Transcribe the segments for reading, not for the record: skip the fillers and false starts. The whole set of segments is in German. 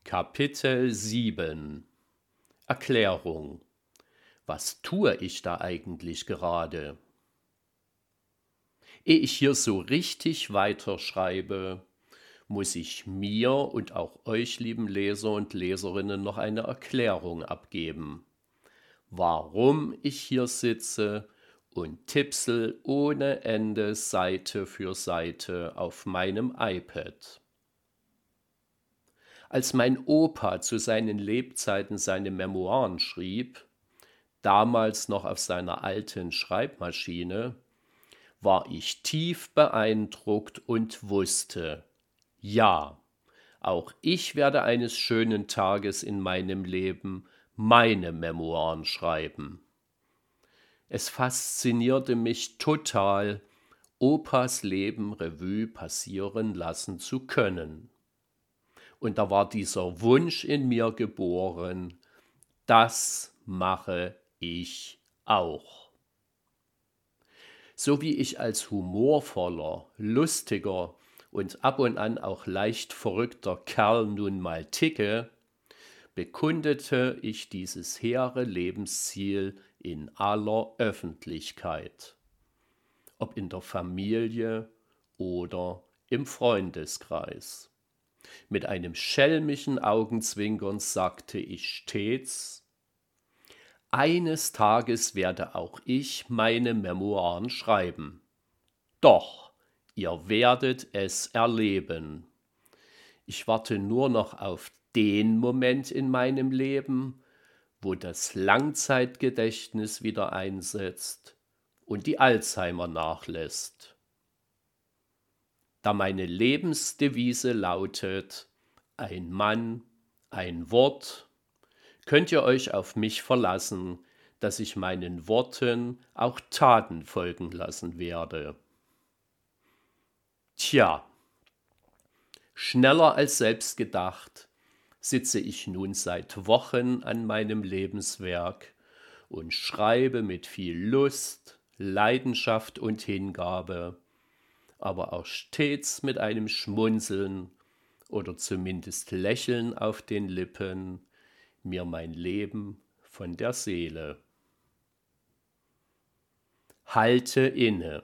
Kapitel 7 Erklärung. Was tue ich da eigentlich gerade? Ehe ich hier so richtig weiterschreibe, muss ich mir und auch euch, lieben Leser und Leserinnen, noch eine Erklärung abgeben, warum ich hier sitze und tipsel ohne Ende Seite für Seite auf meinem iPad. Als mein Opa zu seinen Lebzeiten seine Memoiren schrieb, damals noch auf seiner alten Schreibmaschine, war ich tief beeindruckt und wusste, ja, auch ich werde eines schönen Tages in meinem Leben meine Memoiren schreiben. Es faszinierte mich total, Opas Leben Revue passieren lassen zu können. Und da war dieser Wunsch in mir geboren, das mache ich auch. So wie ich als humorvoller, lustiger und ab und an auch leicht verrückter Kerl nun mal ticke, bekundete ich dieses hehre Lebensziel in aller Öffentlichkeit, ob in der Familie oder im Freundeskreis. Mit einem schelmischen Augenzwinkern sagte ich stets, eines Tages werde auch ich meine Memoiren schreiben. Doch, ihr werdet es erleben. Ich warte nur noch auf den Moment in meinem Leben, wo das Langzeitgedächtnis wieder einsetzt und die Alzheimer nachlässt. Da meine Lebensdevise lautet, ein Mann, ein Wort, könnt ihr euch auf mich verlassen, dass ich meinen Worten auch Taten folgen lassen werde. Tja, schneller als selbst gedacht sitze ich nun seit Wochen an meinem Lebenswerk und schreibe mit viel Lust, Leidenschaft und Hingabe, aber auch stets mit einem Schmunzeln oder zumindest Lächeln auf den Lippen, mir mein Leben von der Seele. Halte inne.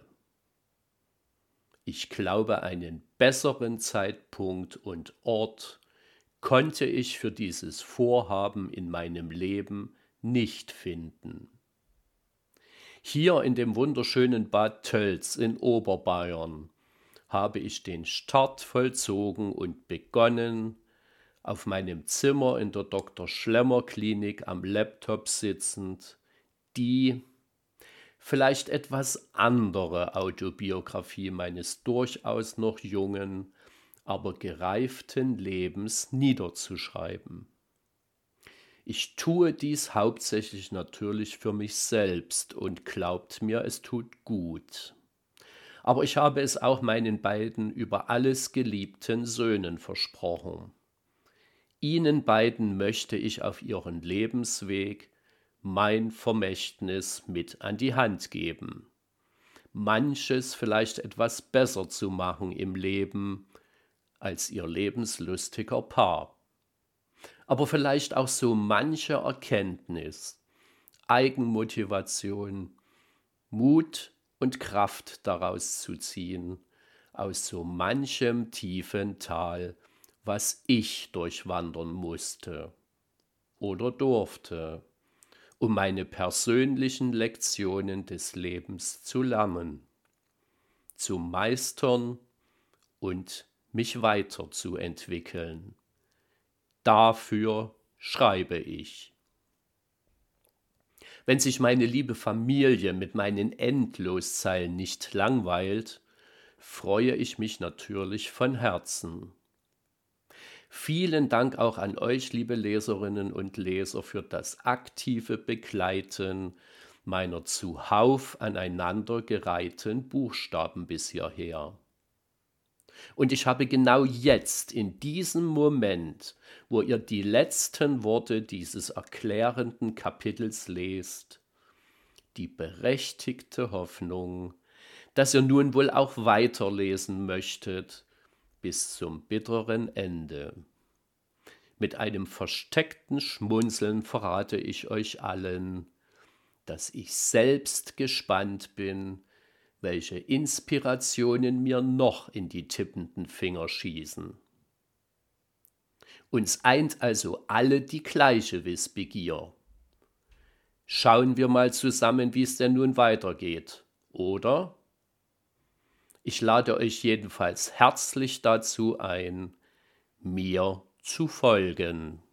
Ich glaube, einen besseren Zeitpunkt und Ort konnte ich für dieses Vorhaben in meinem Leben nicht finden. Hier in dem wunderschönen Bad Tölz in Oberbayern habe ich den Start vollzogen und begonnen, auf meinem Zimmer in der Dr. Schlemmer Klinik am Laptop sitzend, die vielleicht etwas andere Autobiografie meines durchaus noch jungen, aber gereiften Lebens niederzuschreiben. Ich tue dies hauptsächlich natürlich für mich selbst und glaubt mir, es tut gut. Aber ich habe es auch meinen beiden über alles geliebten Söhnen versprochen. Ihnen beiden möchte ich auf ihren Lebensweg mein Vermächtnis mit an die Hand geben. Manches vielleicht etwas besser zu machen im Leben als ihr lebenslustiger Paar. Aber vielleicht auch so manche Erkenntnis, Eigenmotivation, Mut und Kraft daraus zu ziehen, aus so manchem tiefen Tal, was ich durchwandern musste oder durfte, um meine persönlichen Lektionen des Lebens zu lernen, zu meistern und mich weiterzuentwickeln. Dafür schreibe ich. Wenn sich meine liebe Familie mit meinen Endloszeilen nicht langweilt, freue ich mich natürlich von Herzen. Vielen Dank auch an euch, liebe Leserinnen und Leser, für das aktive Begleiten meiner zuhauf aneinandergereihten Buchstaben bis hierher. Und ich habe genau jetzt, in diesem Moment, wo ihr die letzten Worte dieses erklärenden Kapitels lest, die berechtigte Hoffnung, dass ihr nun wohl auch weiterlesen möchtet bis zum bitteren Ende. Mit einem versteckten Schmunzeln verrate ich euch allen, dass ich selbst gespannt bin, welche Inspirationen mir noch in die tippenden Finger schießen. Uns eint also alle die gleiche Wissbegier. Schauen wir mal zusammen, wie es denn nun weitergeht, oder? Ich lade euch jedenfalls herzlich dazu ein, mir zu folgen.